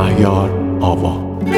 مهیار آوا.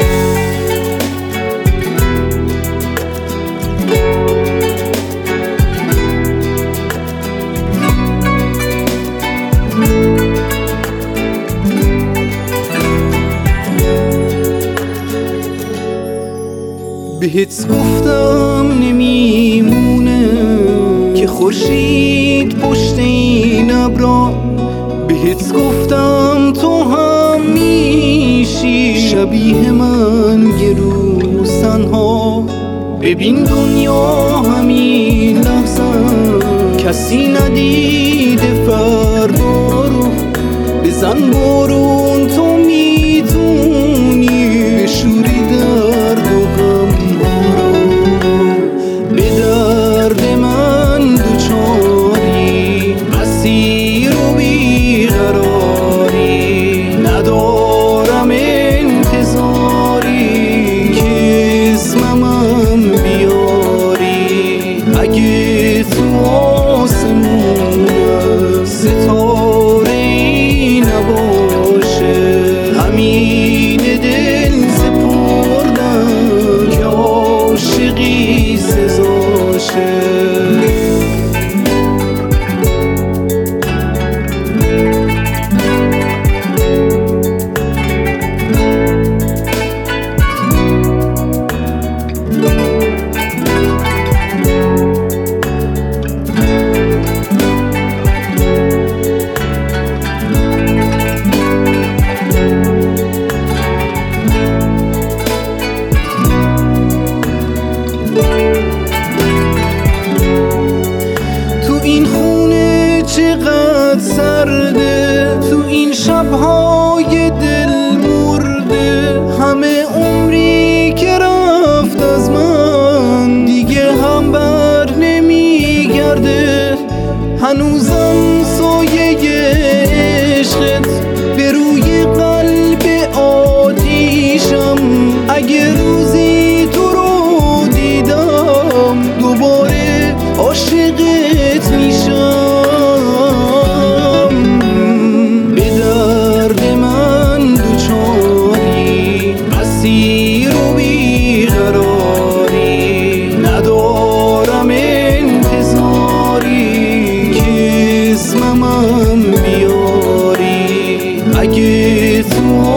بهت گفتم نمیمونه که خورشید پشت این ابرا، بهت گفتم تو هم میشی شبیه من یه روز تنها. ببین دنیا همین لحظه کسی ندیده فردا رو، بزن بارون تو میتونی بشوری درد و غم ها رو. به درد من دوچاری اسیر و بیقراری، ندارم انتظاری که اسمم بیاری. اگه تو آسمون ستاره ای نباشه، همین دل سپردم که عاشقی سزاشه. این خونه چقدر سرده، تو این شبهای دل مرده، همه عمری که رفت از من دیگه هم بر نمیگرده. هنوزم سایه عشقت به روی قلب آتیشم، اگه روزی تو رو دیدم دوباره عاشقت میشم. به درد من دوچاری اسیر و بیقراری، ندارم انتظاری که اسمم بیاری. اگه تو